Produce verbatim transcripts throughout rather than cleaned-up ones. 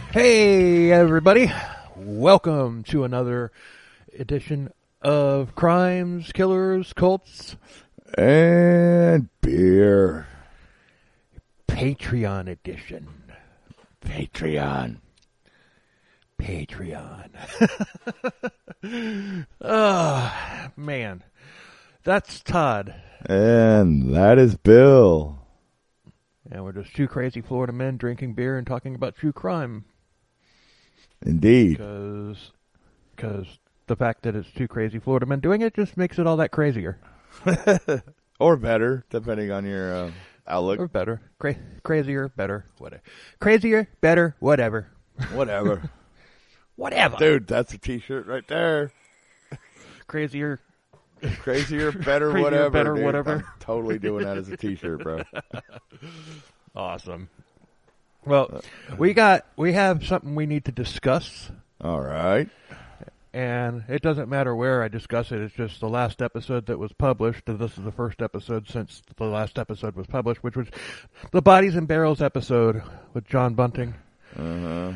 Hey, everybody. Welcome to another edition of Crimes, Killers, Cults, and Beer. Patreon edition. Patreon. Patreon. Oh, man. That's Todd. And that is Bill. And we're just two crazy Florida men drinking beer and talking about true crime. Indeed. Because because the fact that it's two crazy Florida men doing it just makes it all that crazier. Or better, depending on your uh, outlook. Or better. Cra- crazier, better, whatever. Crazier, better, whatever. Whatever. Whatever. Dude, that's a t-shirt right there. Crazier. Crazier, better, Crazier, whatever. better, dude. whatever. I'm totally doing that as a t-shirt, bro. Awesome. Well, we got we have something we need to discuss. All right. And it doesn't matter where I discuss it. It's just the last episode that was published. And this is the first episode since the last episode was published, which was the Bodies and Barrels episode with John Bunting. Uh-huh.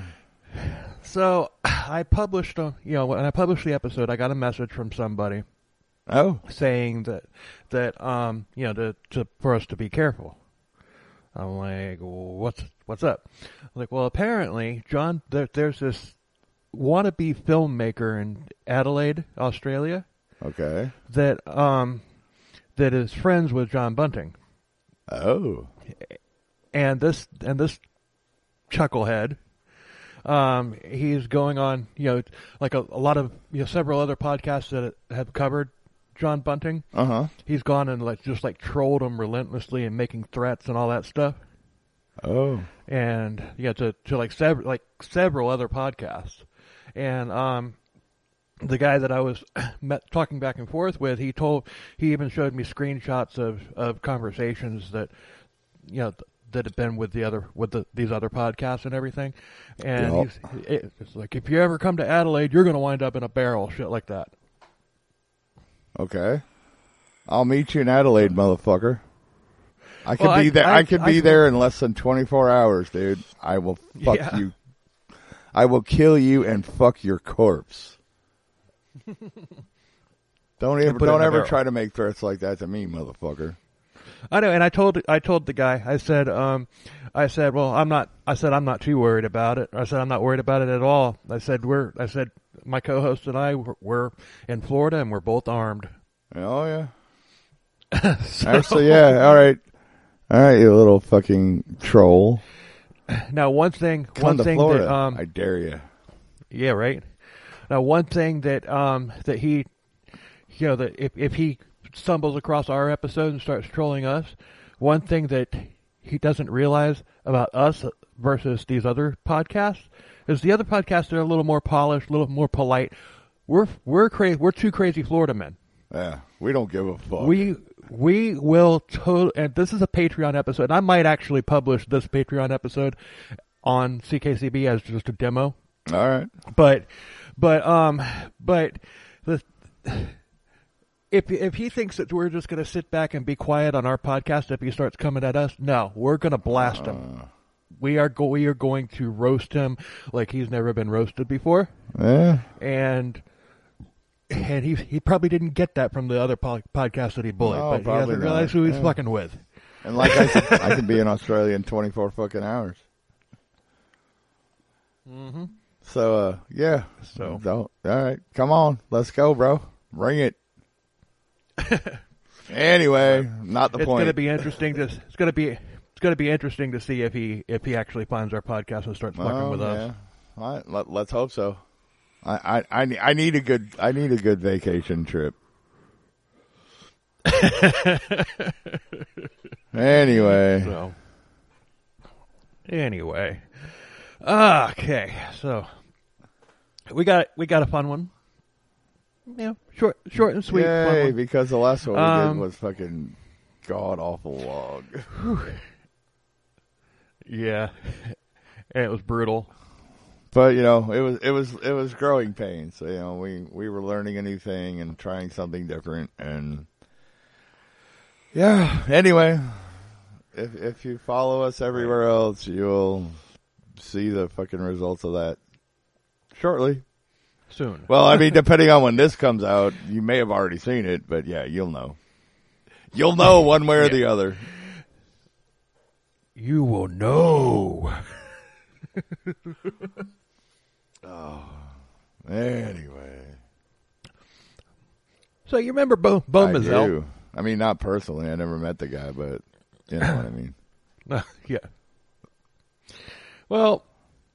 So I published, a, you know, when I published the episode, I got a message from somebody Oh. saying that that um you know to, to for us to be careful. I'm like, what's what's up? I'm like, well, apparently, John, there, there's this wannabe filmmaker in Adelaide, Australia, Okay. that um that is friends with John Bunting, Oh. and this and this chucklehead, um, he's going on, you know, like a, a lot of you know several other podcasts that have covered John Bunting. Uh-huh. He's gone and like just like trolled him relentlessly and making threats and all that stuff. Oh. And yeah, to to like several like several other podcasts. And um, the guy that I was met, talking back and forth with, he told he even showed me screenshots of, of conversations that you know th- that have been with the other with the, these other podcasts and everything. And Yep. he's it, it's like, if you ever come to Adelaide, you're going to wind up in a barrel, shit like that. Okay. I'll meet you in Adelaide, motherfucker. I could Well, be I- there. I- I, could I be can- there in less than twenty-four hours, dude. I will fuck Yeah. you. I will kill you and fuck your corpse. Don't ever, put it in don't a ever barrel. try to make threats like that to me, motherfucker. I know, and I told I told the guy. I said, um, I said, well, I'm not. I said I'm not too worried about it. I said I'm not worried about it at all. I said we're. I said my co-host and I we're, we're in Florida and we're both armed. Oh yeah. So, Actually, yeah. All right, all right, you little fucking troll. Now, one thing, Come one to thing Florida. that, um, I dare you. yeah, right. Now, one thing that, um, that he, you know, that if if he stumbles across our episode and starts trolling us, one thing that he doesn't realize about us versus these other podcasts is the other podcasts are a little more polished, a little more polite. We're we're crazy. We're two crazy Florida men. Yeah, we don't give a fuck. We we will totally, and this is a Patreon episode. And I might actually publish this Patreon episode on C K C B as just a demo. All right. But, but, um, but the if if he thinks that we're just going to sit back and be quiet on our podcast if he starts coming at us, no, we're going to blast him. Uh, We are go we are going to roast him like he's never been roasted before, yeah. and. And he he probably didn't get that from the other po- podcast that he bullied, No, but he probably hasn't not. realized who he's Yeah. fucking with. And like I said, I can be in Australia in twenty-four fucking hours. Mm-hmm. So, uh, yeah. So. Don't, all right. Come on. Let's go, bro. Bring it. Anyway, not the It's point. going to be interesting to it's going to be it's going to be interesting to see if he if he actually finds our podcast and starts fucking Oh, with yeah. us. All right, let, let's hope so. I, I, I, ne- I need a good I need a good vacation trip. Anyway. So anyway, okay. So we got we got a fun one. Yeah, short short and sweet. fun Yay, one. because the last one we Um, did was fucking god awful long. Yeah, and it was brutal. But you know, it was it was it was growing pains. So, you know, we, we were learning a new thing and trying something different, and yeah. Anyway, if if you follow us everywhere else, you'll see the fucking results of that shortly. Soon. Well, I mean, depending on when this comes out, you may have already seen it, but yeah, you'll know. You'll know one way or the other. You will know. Oh, anyway. So you remember Bo, Bo I Mazel? do. I mean, not personally. I never met the guy, but you know what I mean. Yeah. Well,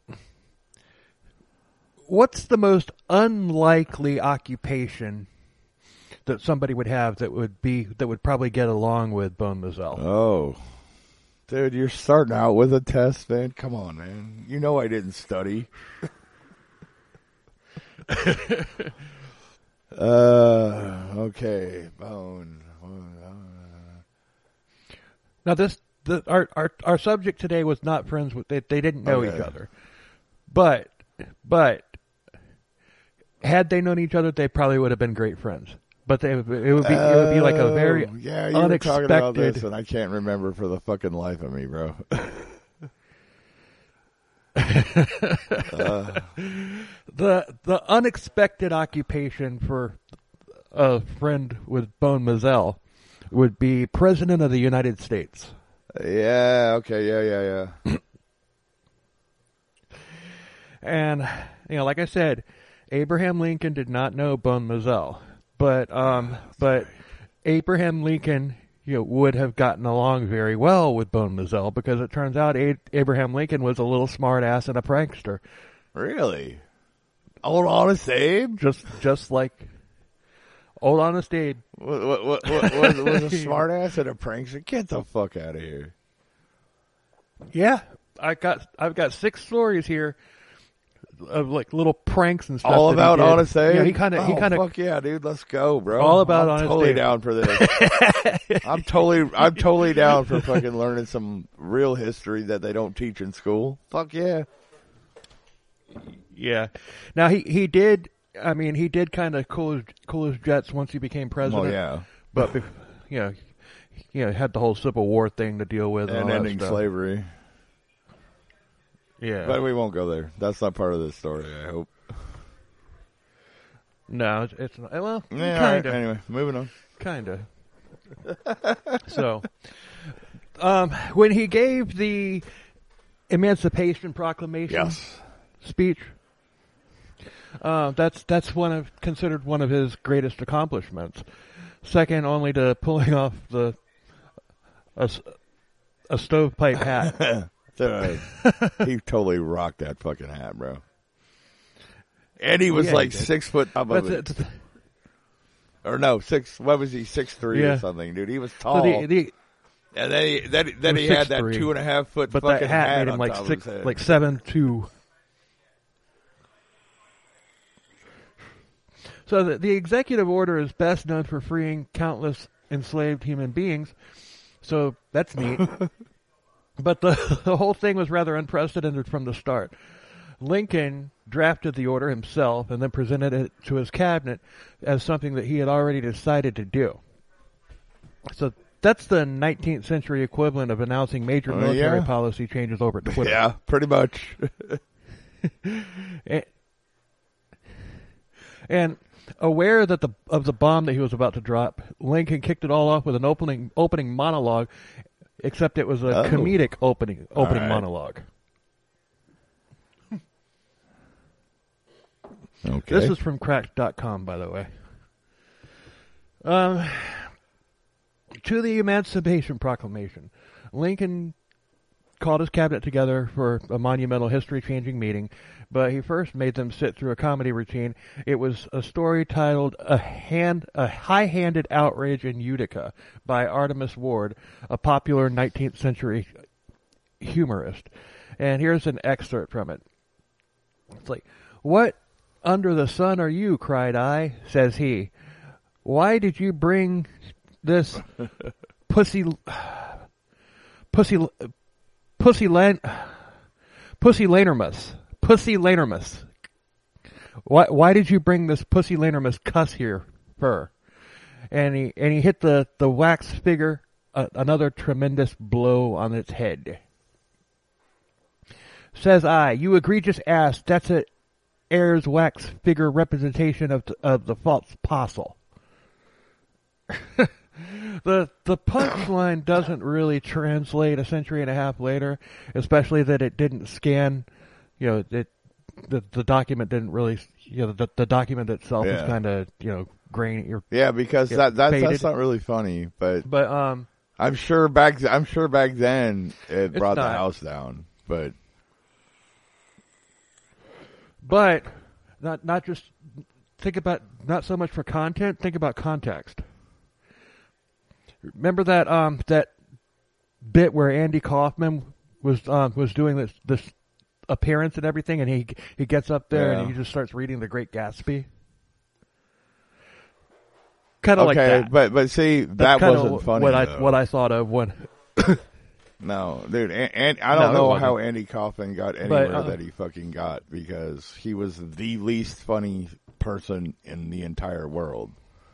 what's the most unlikely occupation that somebody would have that would be that would probably get along with Bone Mazel? Oh, dude, you're starting out with a test, man. Come on, man. You know I didn't study. uh, okay, Bone. Now this, the, our our our subject today was not friends with. They, they didn't know Okay. each other, but but had they known each other, they probably would have been great friends. But they, it would be it would be like a very Oh, yeah, you unexpected. were talking about this, and I can't remember for the fucking life of me, bro. uh. The the unexpected occupation for a friend with Bone Mazel would be President of the United States. Yeah, okay, yeah, yeah, yeah. And, you know, like I said, Abraham Lincoln did not know Bone Mazel. But, um, but Abraham Lincoln, you know, would have gotten along very well with Bone Mazel because it turns out A- Abraham Lincoln was a little smart ass and a prankster. Really? Old Honest Abe? Just, just like Old Honest Abe. What, what, what, what, was, was a smart ass and a prankster? Get the fuck out of here. Yeah, I got, I've got six stories here of like little pranks and stuff. All that about he did. Honest Abe? Yeah, he kind of, oh, he kind of. Fuck yeah, dude, let's go, bro. All about I'm Honest totally Abe. down for this. I'm totally, I'm totally down for fucking learning some real history that they don't teach in school. Fuck yeah. Yeah. Now he, he did. I mean, he did kind of cool his, cool his jets once he became president. Oh yeah. But bef- you know, you know, had the whole Civil War thing to deal with and, And all ending that stuff. slavery. Yeah. But we won't go there. That's not part of this story, I hope. No, it's, it's not. Well, Yeah, kind of. right. Anyway, moving on. Kind of. So, um, when he gave the Emancipation Proclamation Yes. speech, uh, that's that's one of considered one of his greatest accomplishments. Second only to pulling off the a, a stovepipe hat. Dude, he totally rocked that fucking hat, bro. And he was Yeah, like he did. six foot above That's it. it. Or no, six. What was he? Six three Yeah. or something, dude. He was So tall. the, the and then he then, then was he had six that three, two and a half foot but fucking that hat, hat made him on like top six, of his head. like seven two. So the, the executive order is best known for freeing countless enslaved human beings. So that's neat. But the, the whole thing was rather unprecedented from the start. Lincoln drafted the order himself and then presented it to his cabinet as something that he had already decided to do. So that's the nineteenth century equivalent of announcing major Oh, military yeah. policy changes over Twitter. Yeah, pretty much. and, and aware that the of the bomb that he was about to drop, Lincoln kicked it all off with an opening opening monologue, except it was a Oh. comedic opening opening right. monologue. Okay. This is from cracked dot com, by the way. Um, to the Emancipation Proclamation, Lincoln called his cabinet together for a monumental history-changing meeting, but he first made them sit through a comedy routine. It was a story titled "A Hand, a High-Handed Outrage in Utica" by Artemus Ward, a popular nineteenth century humorist. And here's an excerpt from it. It's like, "What under the sun are you?" cried I, says he. "Why did you bring this pussy, pussy, pussy, lan, pussy lanermus, pussy lanermus? Why, why did you bring this pussy lanermus cuss here for?" And he, and he hit the, the wax figure uh, another tremendous blow on its head. Says I, you egregious ass, that's a Ayers wax figure representation of the, of the false apostle. the the punchline doesn't really translate a century and a half later, especially that it didn't scan, you know, it, the the document didn't really, you know, the, the document itself yeah. is kind of, you know, grainy. Or, yeah, because you know, that that's, faded. that's not really funny, but But um, I'm sure back I'm sure back then it brought not. the house down, but but not not just think about not so much for content. Think about context. Remember that um that bit where Andy Kaufman was um was doing this this appearance and everything, and he he gets up there yeah. and he just starts reading The Great Gatsby. Kind of okay, like that. but but see That's that wasn't what funny. What I though. what I thought of when. No, dude, and, and I don't No, it know how wasn't. Andy Kaufman got anywhere But, uh, that he fucking got because he was the least funny person in the entire world.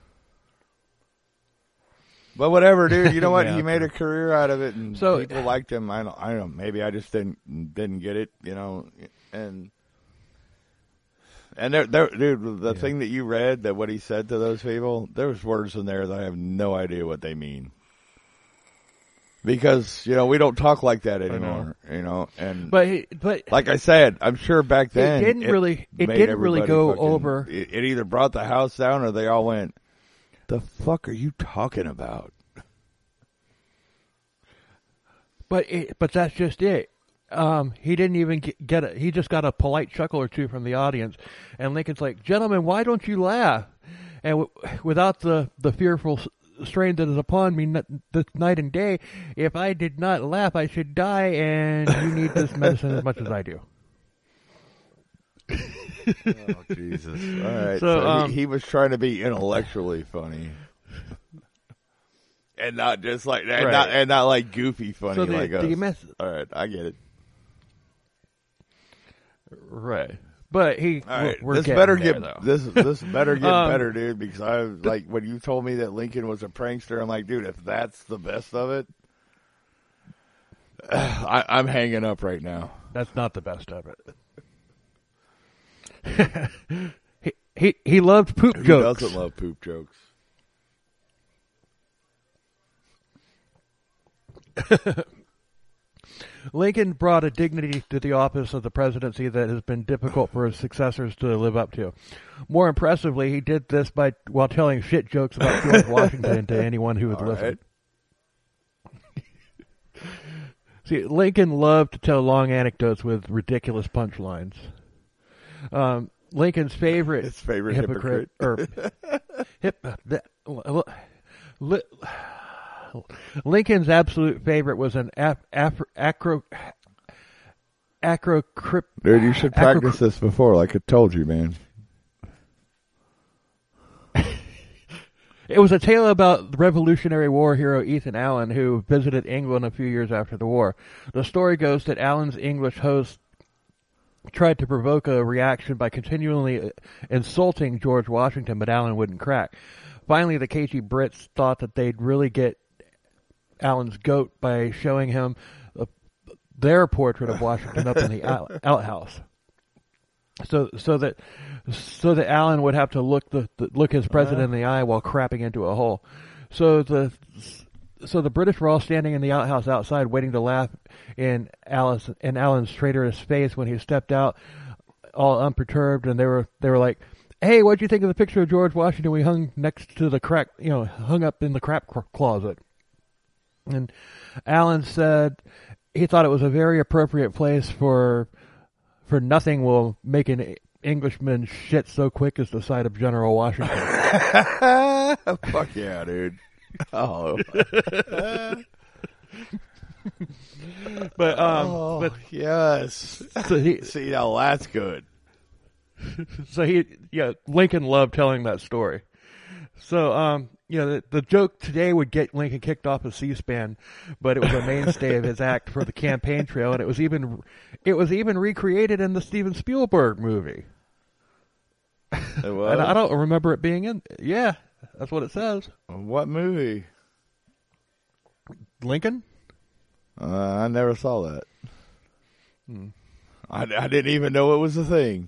But whatever, dude. You know what? Yeah. He made a career out of it, and So- people liked him. I don't, I don't know. Maybe I just didn't didn't get it, you know. And and there, there, dude, the Yeah. thing that you read, that what he said to those people, there was words in there that I have no idea what they mean. Because, you know, we don't talk like that anymore, you know, and But he, but like I said, I'm sure back then it didn't really it made didn't really everybody go fucking- over. It, it either brought the house down or they all went, "The fuck are you talking about?" But it, but that's just it. Um, he didn't even get, get a, he just got a polite chuckle or two from the audience, and Lincoln's like, "Gentlemen, why don't you laugh?" And w- without the the fearful s- strain that is upon me n- this night and day, if I did not laugh, I should die, and you need this medicine as much as I do. Oh Jesus! All right, So, so, um, he, he was trying to be intellectually funny, and not just like and Right. not and not like goofy funny So the, like us. the mess, All right, I get it. right? But he, All right, we're, we're this getting better there, get though. this this better get Um, better, dude. Because I like when you told me that Lincoln was a prankster. I'm like, dude, if that's the best of it, I, I'm hanging up right now. That's not the best of it. he, he he loved poop Who jokes. doesn't love poop jokes? Lincoln brought a dignity to the office of the presidency that has been difficult for his successors to live up to. More impressively, he did this by while telling shit jokes about George Washington to anyone who would All listen. right. See, Lincoln loved to tell long anecdotes with ridiculous punchlines. Um, Lincoln's favorite His favorite hypocrite or hip, li, li, Lincoln's absolute favorite was an af, af, acro acrocrypt. Dude, you should practice this before, like I told you, man. It was a tale about the Revolutionary War hero Ethan Allen, who visited England a few years after the war. The story goes that Allen's English host tried to provoke a reaction by continually insulting George Washington, but Allen wouldn't crack. Finally, the cagey Brits thought that they'd really get Allen's goat by showing him uh, their portrait of Washington up in the out, outhouse. So, so that, so that Allen would have to look the, the look his president in the eye while crapping into a hole. So the, so the British were all standing in the outhouse outside, waiting to laugh in Alice in Allen's traitorous face when he stepped out, all unperturbed, and they were they were like, "Hey, what'd you think of the picture of George Washington we hung next to the crack, you know, hung up in the crap closet?" And Allen said he thought it was a very appropriate place for. For nothing will make an Englishman shit so quick as the sight of General Washington. Fuck yeah, dude. Oh. But um, Oh, but yes. so he, See, now that's good. so he, yeah, Lincoln loved telling that story. So um, you know, the, the joke today would get Lincoln kicked off of C-SPAN, but it was a mainstay of his act for the campaign trail, and it was even, it was even recreated in the Steven Spielberg movie. It And was? I don't remember it being in. Yeah, that's what it says. What movie? Lincoln. Uh, I never saw that. Hmm. I, I didn't even know it was a thing.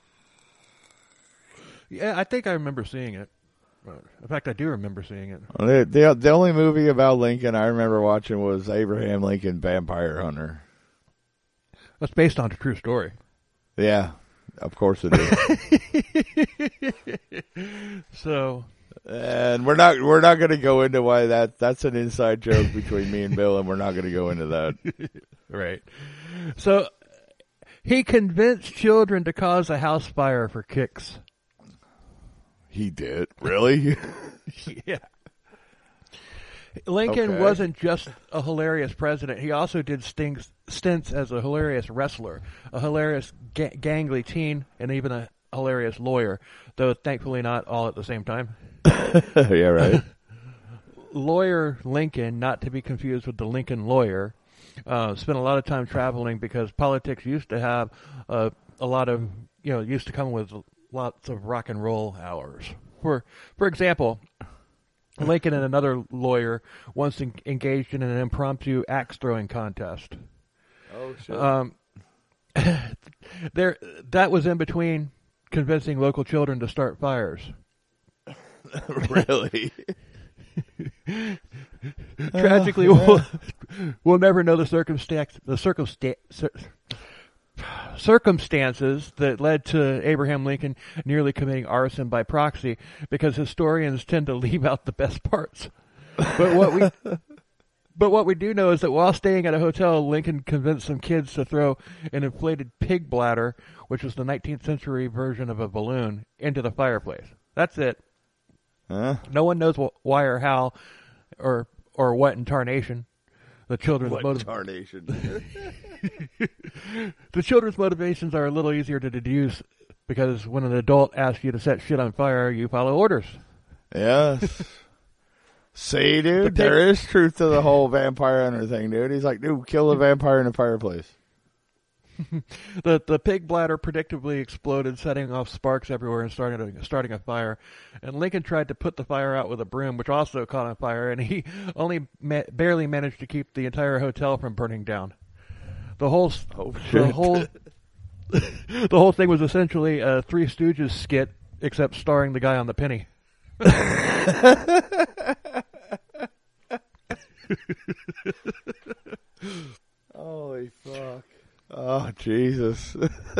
Yeah, I think I remember seeing it. In fact, I do remember seeing it. The, the, the only movie about Lincoln I remember watching was Abraham Lincoln Vampire Hunter. That's based on a true story. Yeah, of course it is. So, and we're not we're not going to go into why that that's an inside joke between me and Bill, and we're not going to go into that. Right. So he convinced children to cause a house fire for kicks. He did? Really? Yeah. Lincoln Okay. wasn't just a hilarious president. He also did stings, stints as a hilarious wrestler, a hilarious ga- gangly teen, and even a hilarious lawyer, though thankfully not all at the same time. Yeah, right. Lawyer Lincoln, not to be confused with the Lincoln lawyer, uh, spent a lot of time traveling because politics used to have uh, a lot of, you know, used to come with lots of rock and roll hours. For for example, Lincoln and another lawyer once en- engaged in an impromptu axe throwing contest. Oh shit! Um, there, that was in between convincing local children to start fires. Really? Tragically, we'll, we'll never know the circumstance. The circumstance. circumstances that led to Abraham Lincoln nearly committing arson by proxy, because historians tend to leave out the best parts. But what we but what we do know is that while staying at a hotel, Lincoln convinced some kids to throw an inflated pig bladder, which was the nineteenth century version of a balloon, into the fireplace. That's it. Huh? No one knows wh- why or how or or what in tarnation. The children's What motiv- tarnation? The children's motivations are a little easier to deduce because when an adult asks you to set shit on fire, you follow orders. Yes. See, dude, pig- there is truth to the whole vampire hunter thing, dude. He's like, dude, kill the vampire in the fireplace. The the pig bladder predictably exploded, setting off sparks everywhere and starting a, starting a fire. And Lincoln tried to put the fire out with a broom, which also caught on fire, and he only ma- barely managed to keep the entire hotel from burning down. The whole Oh, the shit. whole the whole thing was essentially a Three Stooges skit, except starring the guy on the penny. Holy fuck. Oh, Jesus.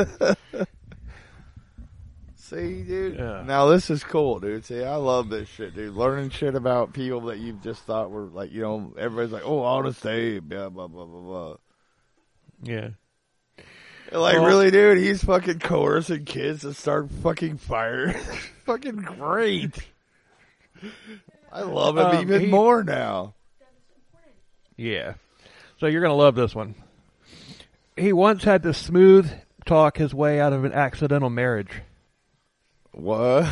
See, dude? Yeah. Now, this is cool, dude. See, I love this shit, dude. Learning shit about people that you just thought were, like, you know, everybody's like, oh, Honest Abe, blah, blah, blah, blah, blah. Yeah. Like, Well- really, dude? He's fucking coercing kids to start fucking fire. Fucking great. I love him Um, even he- more now. Yeah. So you're going to love this one. He once had to smooth talk his way out of an accidental marriage. What?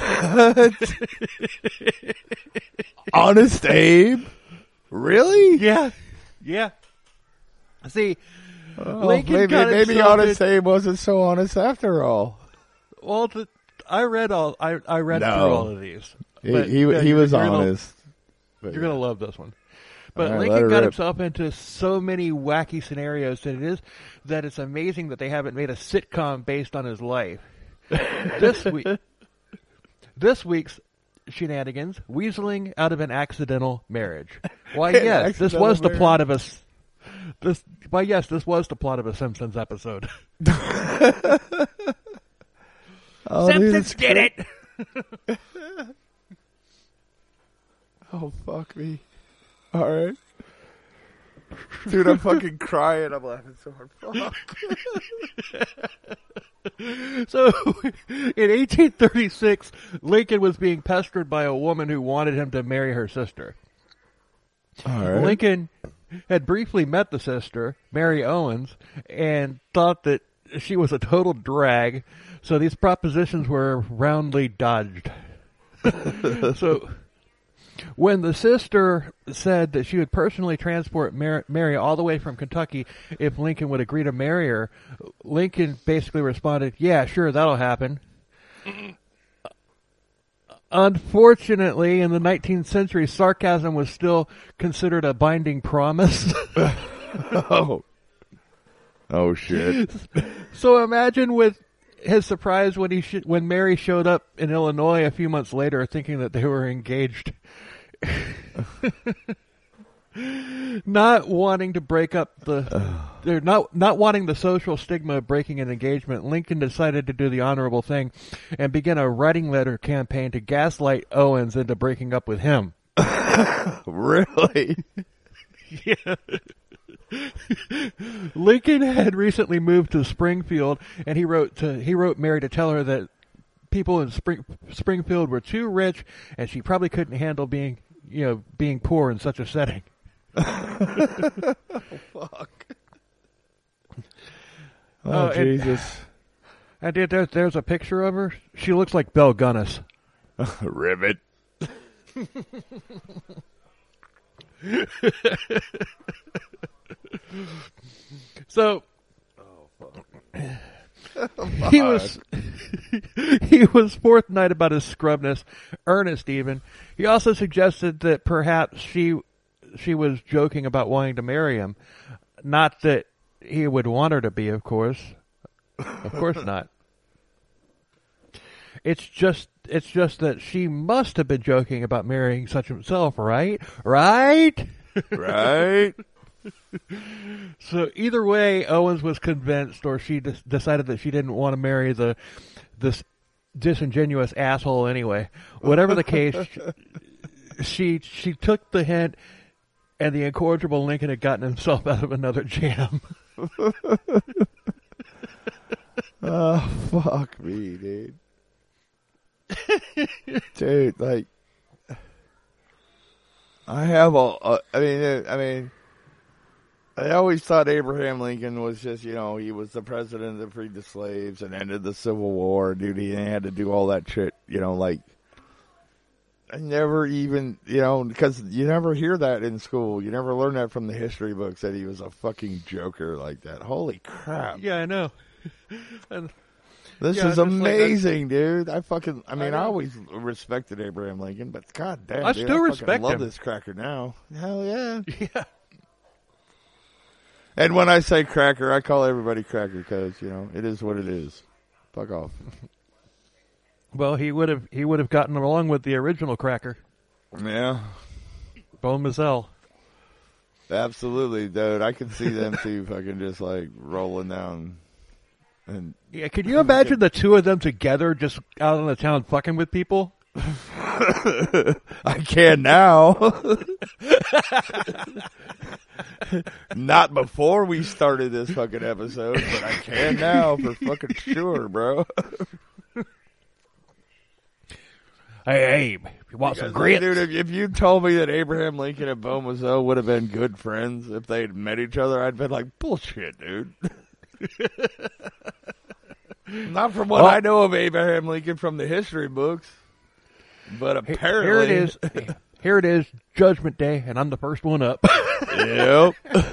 Honest Abe? Really? Yeah. Yeah. See, Oh, Lincoln maybe got maybe himself Honest in- Abe wasn't so honest after all. well, the, I read all I, I read No. through all of these. He But, he, yeah, he you're- was you're gonna- honest. But You're going to love this one. But All right, let Lincoln her got rip. himself into so many wacky scenarios that it is that it's amazing that they haven't made a sitcom based on his life. This week, this week's shenanigans: weaseling out of an accidental marriage. Why, An yes, this accidental was the marriage. plot of a. s- This, why, yes, this was the plot of a Simpsons episode. Oh, dude, Simpsons it's did great. it. Oh, fuck me. All right. Dude, I'm fucking crying. I'm laughing so hard. Fuck. So, in eighteen thirty-six, Lincoln was being pestered by a woman who wanted him to marry her sister. All right. Lincoln had briefly met the sister, Mary Owens, and thought that she was a total drag, so these propositions were roundly dodged. So, when the sister said that she would personally transport Mar- Mary all the way from Kentucky if Lincoln would agree to marry her, Lincoln basically responded, "Yeah, sure, that'll happen." Unfortunately, in the nineteenth century, sarcasm was still considered a binding promise. Oh. Oh shit! So imagine with his surprise when he sh- when Mary showed up in Illinois a few months later, thinking that they were engaged. Not wanting to break up the, they're not not wanting the social stigma of breaking an engagement, Lincoln decided to do the honorable thing and begin a writing letter campaign to gaslight Owens into breaking up with him. Really? Yeah. Lincoln had recently moved to Springfield, and he wrote to he wrote Mary to tell her that people in Spring, Springfield were too rich, and she probably couldn't handle being you know being poor in such a setting. Oh, fuck. Oh, uh, Jesus. And, and there, there's a picture of her. She looks like Belle Gunness. Ribbit. So, oh, fuck. he was he was forthright about his scrubness, earnest even. He also suggested that perhaps she she was joking about wanting to marry him. Not that he would want her to be, of course. Of course not. It's just it's just that she must have been joking about marrying such himself, right? Right? Right? So either way, Owens was convinced, or she d- decided that she didn't want to marry the this disingenuous asshole anyway. Whatever the case, she she took the hint, and the incorrigible Lincoln had gotten himself out of another jam. Oh, fuck me, dude. Dude, like, I have all, uh, I mean, I mean, I always thought Abraham Lincoln was just, you know, he was the president that freed the slaves and ended the Civil War, dude. He had to do all that shit, you know, like, I never even, you know, because you never hear that in school. You never learn that from the history books that he was a fucking joker like that. Holy crap. Yeah, I know. And This yeah, is just amazing, like, dude. I fucking, I mean, I I, know. always respected Abraham Lincoln, but god damn, I dude, still I respect love him. this cracker now. Hell yeah. Yeah. And when I say cracker, I call everybody cracker because, you know, it is what it is. Fuck off. Well, he would have he would have gotten along with the original cracker, Yeah. Bone Mazel. Absolutely, dude. I can see them two fucking just like rolling down. And Yeah, can you imagine the two of them together just out on the town fucking with people? I can now. Not before we started this fucking episode, but I can now for fucking sure, bro. Hey, Abe, if you want Because, some grits? dude, if, if you told me that Abraham Lincoln and Bo Mazel would have been good friends if they'd met each other, I'd been like, bullshit, dude. Not from what Well, I know of Abraham Lincoln from the history books, but apparently. Here it is. Here it is, Judgment Day, and I'm the first one up. Yep.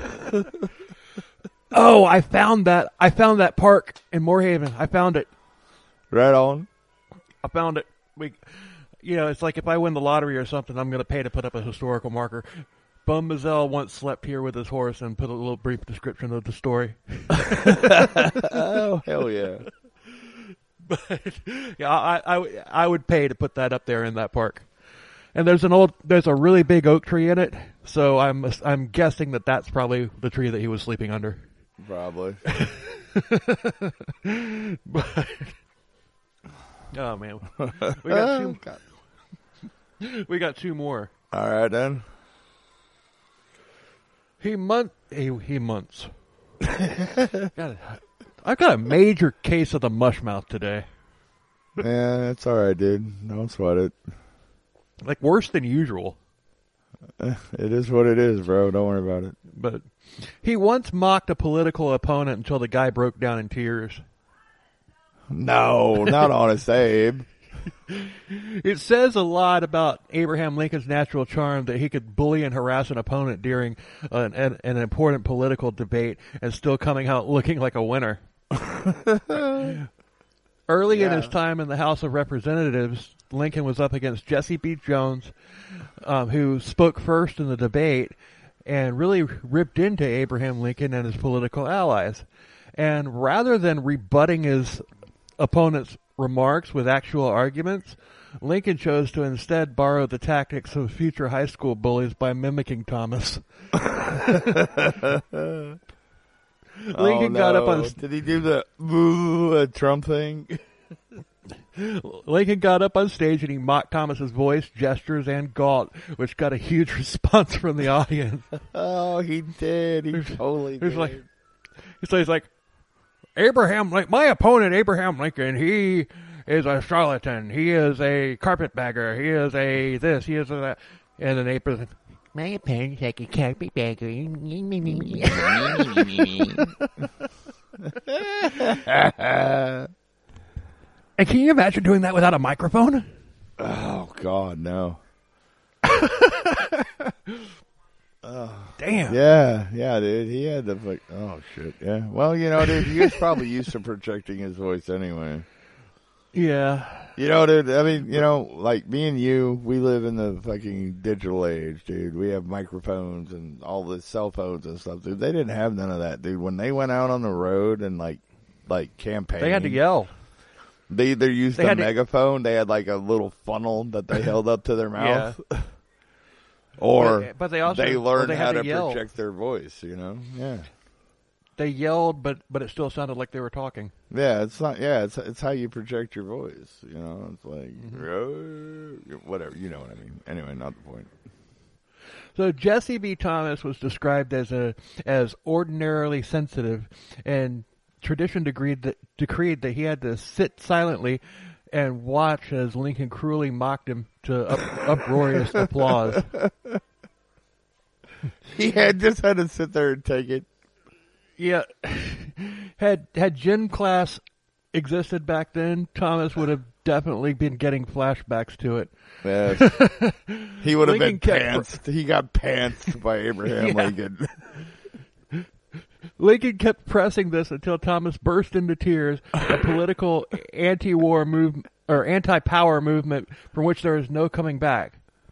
Oh, I found that. I found that park in Moorhaven. I found it. Right on. I found it. We, you know, it's like if I win the lottery or something, I'm going to pay to put up a historical marker. Bum Mazel once slept here with his horse and put a little brief description of the story. Oh, hell yeah. But yeah, I, I, I would pay to put that up there in that park. And there's an old, there's a really big oak tree in it, so I'm I'm guessing that that's probably the tree that he was sleeping under. Probably. But oh man, we got two. We got two more. All right then. He month he he months. Got I've got a major case of the mush mouth today. Yeah, it's all right, dude. Don't sweat it. Like worse than usual. It is what it is, bro. Don't worry about it. But he once mocked a political opponent until the guy broke down in tears. No, not Honest Abe. It says a lot about Abraham Lincoln's natural charm that he could bully and harass an opponent during an, an, an important political debate and still coming out looking like a winner. Early Yeah. in his time in the House of Representatives, Lincoln was up against Jesse B. Jones, um, who spoke first in the debate, and really ripped into Abraham Lincoln and his political allies. And rather than rebutting his opponent's remarks with actual arguments, Lincoln chose to instead borrow the tactics of future high school bullies by mimicking Thomas. Lincoln oh, no. got up on. Did he do the boo uh, Trump thing? Lincoln got up on stage and he mocked Thomas's voice, gestures, and gait, which got a huge response from the audience. Oh, he did. He totally did. Like, so he's like, Abraham, like my opponent, Abraham Lincoln, he is a charlatan. He is a carpetbagger. He is a this. He is a that. And then Abraham, my opponent is like a carpetbagger. And can you imagine doing that without a microphone? Oh, God, no. Oh, damn. Yeah, yeah, dude. He had the like, oh shit. Yeah. Well, you know, dude, he was probably used to projecting his voice anyway. Yeah. You know, dude. I mean, you know, like me and you, we live in the fucking digital age, dude. We have microphones and all the cell phones and stuff, dude. They didn't have none of that, dude. When they went out on the road and like, like campaign, they had to yell. They either used they a to... megaphone. They had like a little funnel that they held up to their mouth. Yeah. Or but, but they also they learned they how to, to yell. project their voice, you know? Yeah. They yelled, but but it still sounded like they were talking. Yeah, it's not. Yeah, it's it's how you project your voice. You know, it's like mm-hmm. whatever. You know what I mean? Anyway, not the point. So Jesse B. Thomas was described as a as ordinarily sensitive, and tradition decreed that decreed that he had to sit silently and watch as Lincoln cruelly mocked him to up, uproarious applause. He had just had to sit there and take it. Yeah, had had gym class existed back then, Thomas would have definitely been getting flashbacks to it. Yes. He would have Lincoln been pantsed. Pr- he got pantsed by Abraham yeah. Lincoln. Lincoln kept pressing this until Thomas burst into tears. A political anti-war movement or anti-power movement from which there is no coming back.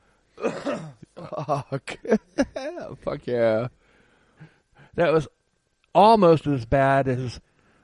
Oh, fuck yeah! That was almost as bad as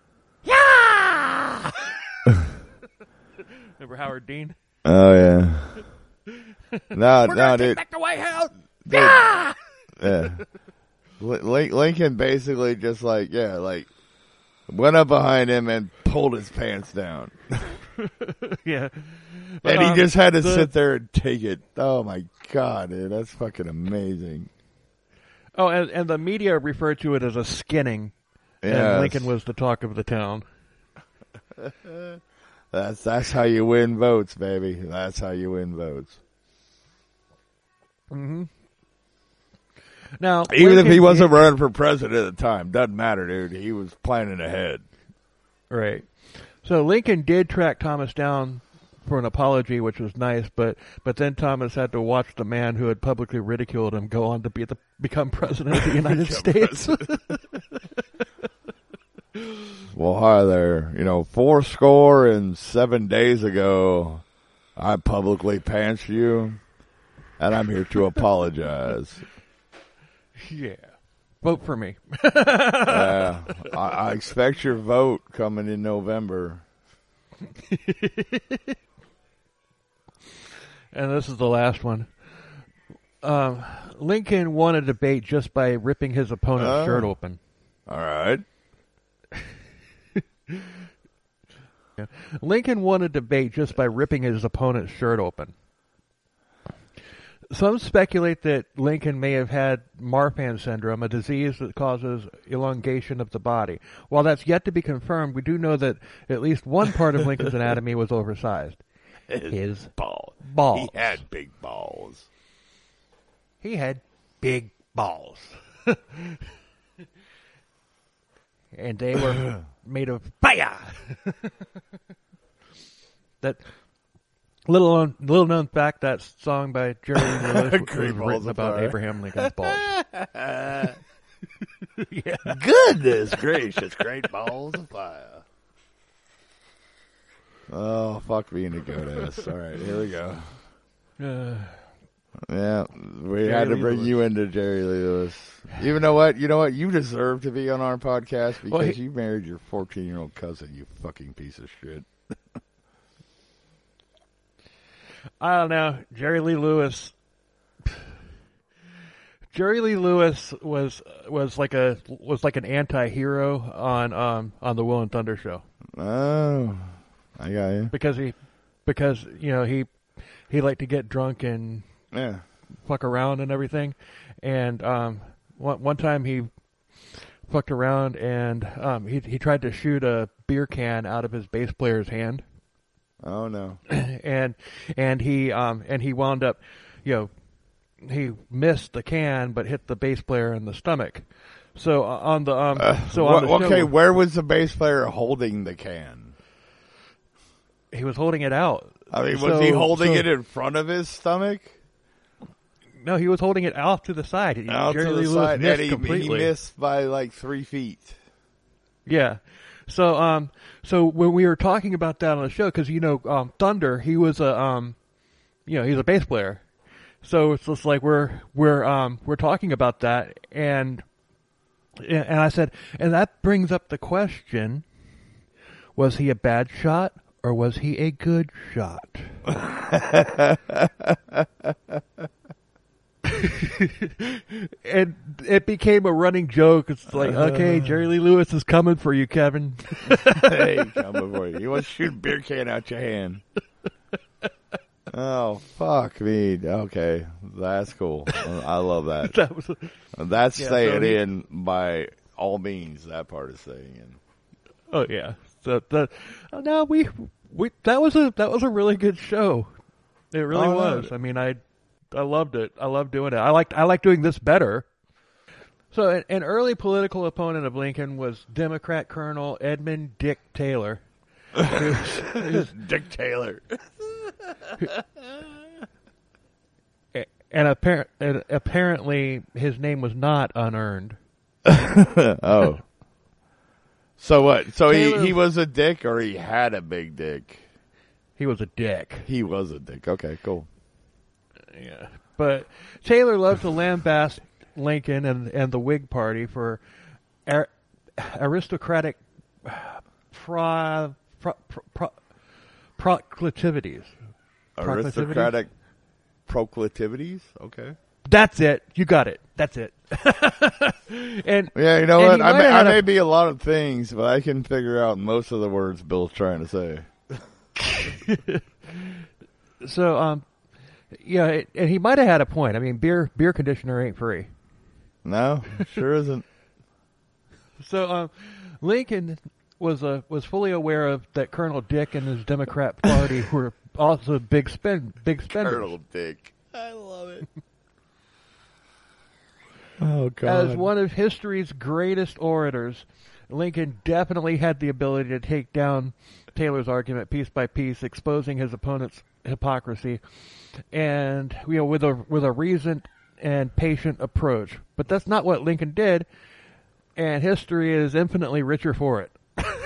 yeah. Remember Howard Dean? Oh yeah. No, We're no, take dude. Back the White House. Dude, yeah. Yeah. Lincoln basically just like yeah, like went up behind him and pulled his pants down. Yeah. But, and he um, just had to the, sit there and take it. Oh my God, dude, that's fucking amazing. Oh, and, and the media referred to it as a skinning. Yes. And Lincoln was the talk of the town. That's that's how you win votes, baby. That's how you win votes. Mm-hmm. Now, even Lincoln, if he wasn't running for president at the time, doesn't matter, dude. He was planning ahead. Right. So Lincoln did track Thomas down for an apology, which was nice, but but then Thomas had to watch the man who had publicly ridiculed him go on to be the become president of the United States. Well, hi there. You know, four score and seven days ago, I publicly pantsed you, and I'm here to apologize. Yeah. Vote for me. uh, I, I expect your vote coming in November. And this is the last one. Um, Lincoln won a debate just by ripping his opponent's uh, shirt open. All right. Lincoln won a debate just by ripping his opponent's shirt open. Some speculate that Lincoln may have had Marfan syndrome, a disease that causes elongation of the body. While that's yet to be confirmed, we do know that at least one part of Lincoln's anatomy was oversized. His, his ball. balls. He had big balls. He had big balls. And they were made of fire. That little known, little known fact, that song by Jerry Lewis was written about fire. Abraham Lincoln's balls. Yeah. Goodness gracious, great balls of fire. Oh, fuck being a goat ass. All right, here we go. Uh, Yeah, we Jerry had to Lee bring Lewis. you into Jerry Lee Lewis. Even know what? You know what? You deserve to be on our podcast because Well, he- you married your fourteen-year-old cousin, you fucking piece of shit. I don't know. Jerry Lee Lewis. Jerry Lee Lewis was was like a was like an anti-hero on um on the Will and Thunder show Oh, I got you. because he because you know he he liked to get drunk and Yeah. fuck around and everything, and um one one time he fucked around and um he he tried to shoot a beer can out of his bass player's hand. Oh no. and and he um and he wound up, you know, he missed the can but hit the bass player in the stomach. So uh, on the um Uh, so on wh- the show, okay, where was the bass player holding the can? he was holding it out. I mean, was So- he holding so- it in front of his stomach? No, he was holding it off to the side. He- Out Jerry to Lee the Lewis side, missed and he, he completely. missed by like three feet. Yeah. So um so when we were talking about that on the show, because you know um Thunder, he was a um you know he's a bass player. So it's just like we're we're um we're talking about that, and and I said, and that brings up the question: was he a bad shot or was he a good shot? And it became a running joke. It's like, okay, Jerry Lee Lewis is coming for you, Kevin. Hey, coming for you. He wants to shoot a beer can out your hand. Oh, fuck me. Okay, that's cool. I love that. That was That's Yeah, staying so he- in by all means. That part is staying in. oh yeah. So the oh, no, we we that was a that was a really good show. It really Oh, no. was. I mean, I I loved it. I loved doing it. I liked I like doing this better. So an, an early political opponent of Lincoln was Democrat Colonel Edmund Dick Taylor. Dick Taylor. And, appar- and apparently his name was not unearned. Oh. So what? So he, Taylor- he was a dick or he had a big dick? He was a dick. He was a dick. Okay, cool. Yeah. But Taylor loved to lambaste Lincoln and, and the Whig Party for ar- aristocratic pro, pro, pro, pro, proclivities. Aristocratic proclivities? Okay. That's it. You got it. That's it. and Yeah, you know and what? he I might may, have I had a- may be a lot of things, but I can figure out most of the words Bill's trying to say. So, um, yeah, it, and he might have had a point. I mean, beer beer conditioner ain't free. No, sure isn't. So, um, Lincoln was uh, was fully aware of that Colonel Dick and his Democrat Party were also big spend big spenders. Colonel Dick. I love it. Oh, God. As one of history's greatest orators, Lincoln definitely had the ability to take down Taylor's argument piece by piece, exposing his opponent's hypocrisy, and you know with a with a reasoned and patient approach. But that's not what Lincoln did, and history is infinitely richer for it.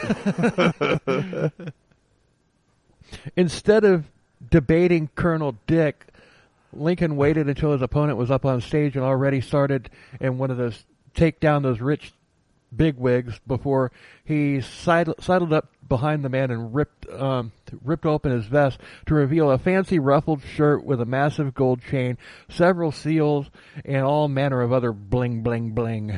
Instead of debating Colonel Dick, Lincoln waited until his opponent was up on stage and already started in one of those take down those rich bigwigs before he sidled, sidled up behind the man and ripped um, ripped open his vest to reveal a fancy ruffled shirt with a massive gold chain, several seals, and all manner of other bling bling bling.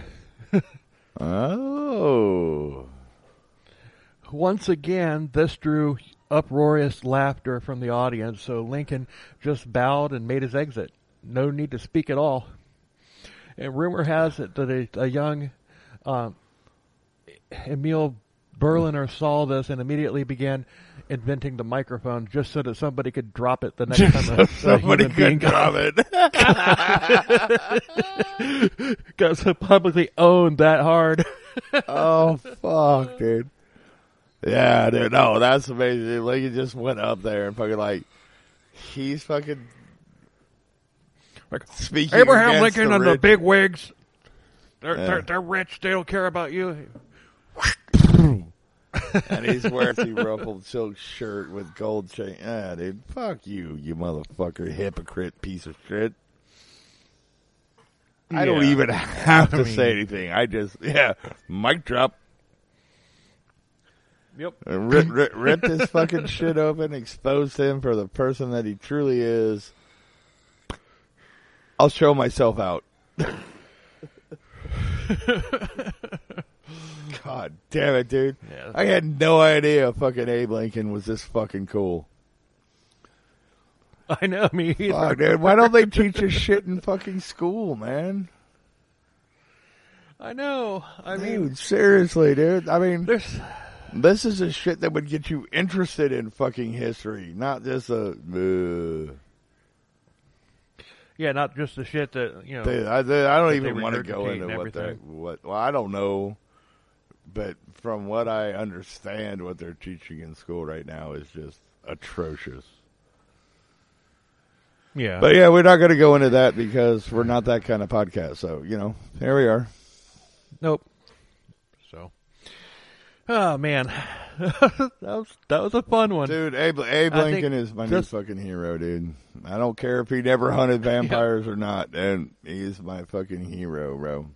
Oh. Once again, this drew uproarious laughter from the audience, so Lincoln just bowed and made his exit. No need to speak at all. And rumor has it that a, a young um, Emil Berliner saw this and immediately began inventing the microphone just so that somebody could drop it the next time a, a Somebody human being could drop it. got so publicly owned that hard. Oh, fuck, dude. Yeah, dude. No, that's amazing. Lincoln just went up there and fucking like, he's fucking speaking Abraham against Lincoln the and the rich. big wigs. They're, Yeah. they're, they're rich. They don't care about you. And he's wearing a ruffled silk shirt with gold chain. Ah, dude, fuck you, you motherfucker, hypocrite piece of shit. I Yeah. don't even have to I mean- say anything. I just, yeah, mic drop. Yep. Rip, rip, rip this fucking shit open, expose him for the person that he truly is. I'll show myself out. God damn it, dude. Yeah. I had no idea fucking Abe Lincoln was this fucking cool. I know, me either. Fuck, dude. Why don't they teach this shit in fucking school, man? I know. I mean, Dude, seriously, dude. I mean, there's. this is the shit that would get you interested in fucking history, not just a. Uh, Yeah, not just the shit that, you know. Dude, I, I don't they even want to go regurgitate into and what they everything. what. Well, I don't know, but from what I understand, what they're teaching in school right now is just atrocious. Yeah. But yeah, we're not going to go into that because we're not that kind of podcast. So you know, here we are. Nope. So. Oh, man. that was that was a fun one. Dude, Abe, Abe I Lincoln think is my just- new fucking hero, dude. I don't care if he never hunted vampires or not, and he's my fucking hero, bro.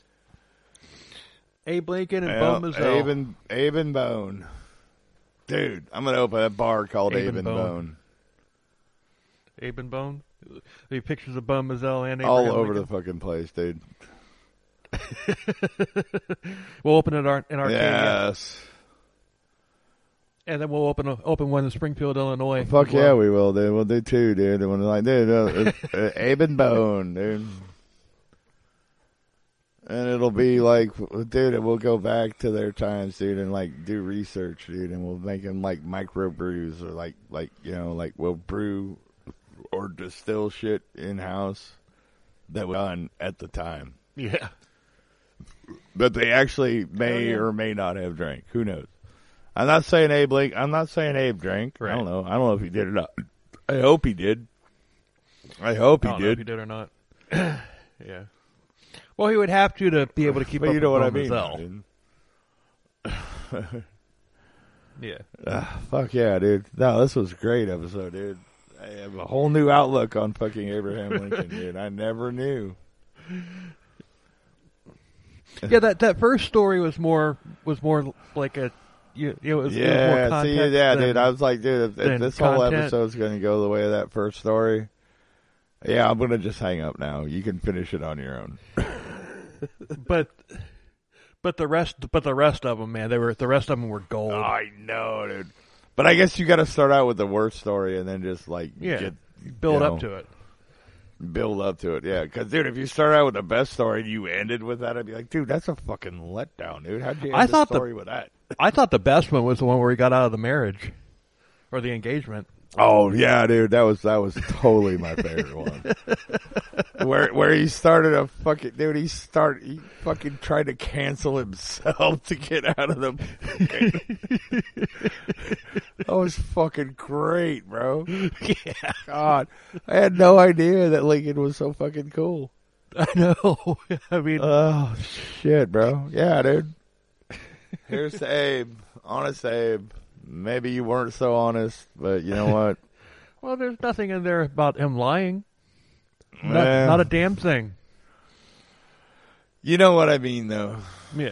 Abe Lincoln and Yeah, Bo Mazel. Abe and, Abe and Bone. Dude, I'm going to open a bar called Abe Abe, and and Bone. Bone. Abe and Bone. The pictures of Bo Mazel and Abraham All over Lincoln. the fucking place, dude. We'll open it our, in Arcadia, Yes. and then we'll open a, open one in Springfield, Illinois. Fuck as yeah, well. we will, dude. We'll do two, dude. And we're like, dude, uh, it's, uh, Abe and Bone, dude. And it'll be like, dude, and we'll go back to their times, dude, and like do research, dude, and we'll make them like micro brews or like, like you know, like we'll brew or distill shit in house that was done at the time. Yeah. But they actually may Oh, yeah. or may not have drank. Who knows? I'm not saying Abe Link. I'm not saying Abe drank. Right. I don't know. I don't know if he did or not. I hope he did. I hope he I don't know if did. he did or not. Yeah. Well, he would have to to be able to keep But up you know with what I Bo mean? Mazel. dude. Yeah. Ah, fuck yeah, dude. No, this was a great episode, dude. I have a whole new outlook on fucking Abraham Lincoln, dude. I never knew. Yeah, that, that first story was more was more like a you, it was, it was more Yeah, see, context yeah, than- dude. I was like, dude, if, if than this whole content. episode's going to go the way of that first story, yeah, I'm going to just hang up now. You can finish it on your own. but but the rest but the rest of them, man, they were the rest of them were gold. I know, dude. But I guess you got to start out with the worst story and then just like yeah, get, build you up know, to it. build up to it. Yeah, because dude, if you start out with the best story and you ended with that, I'd be like, dude, that's a fucking letdown, dude. How'd you end I the thought the- story with that? I thought the best one was the one where he got out of the marriage or the engagement. Oh yeah, dude, that was that was totally my favorite one. Where where he started a fucking dude, he started he fucking tried to cancel himself to get out of the. That was fucking great, bro. Yeah, God, I had no idea that Lincoln was so fucking cool. I know. I mean, Oh shit, bro. Yeah, dude. Here's to Abe, honest Abe. Maybe you weren't so honest, but you know what? well, there's nothing in there about him lying. Not, Well, not a damn thing. You know what I mean, though. Yeah.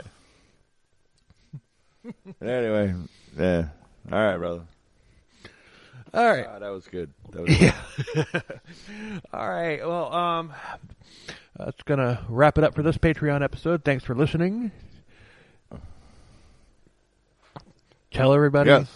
But anyway, yeah. All right, brother. All right. Ah, that was good. That was good. All right. Well, um, that's gonna wrap it up for this Patreon episode. Thanks for listening. Tell everybody. Yes.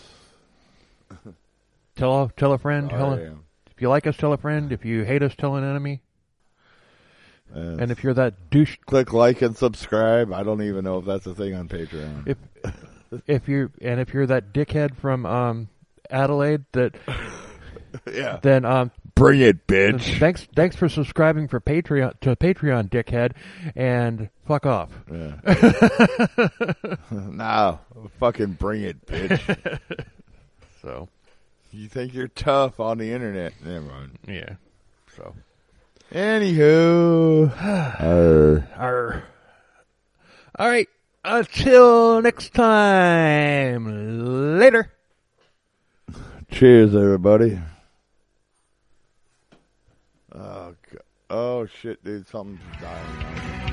Tell tell a friend. Oh, Tell a, yeah. if you like us, tell a friend. If you hate us, tell an enemy. Uh, And if you're that douche, click like and subscribe. I don't even know if that's a thing on Patreon. if if you and if you're that dickhead from um, Adelaide, that yeah. then um, Bring it, bitch. thanks thanks for subscribing for Patreon to Patreon, dickhead, and fuck off. Yeah. No, fucking bring it, bitch. So You think you're tough on the internet. Never mind. yeah. So Anywho. Arr. Arr. All right. Until next time, later. Cheers, everybody. Oh, God. Oh shit, dude, something's dying.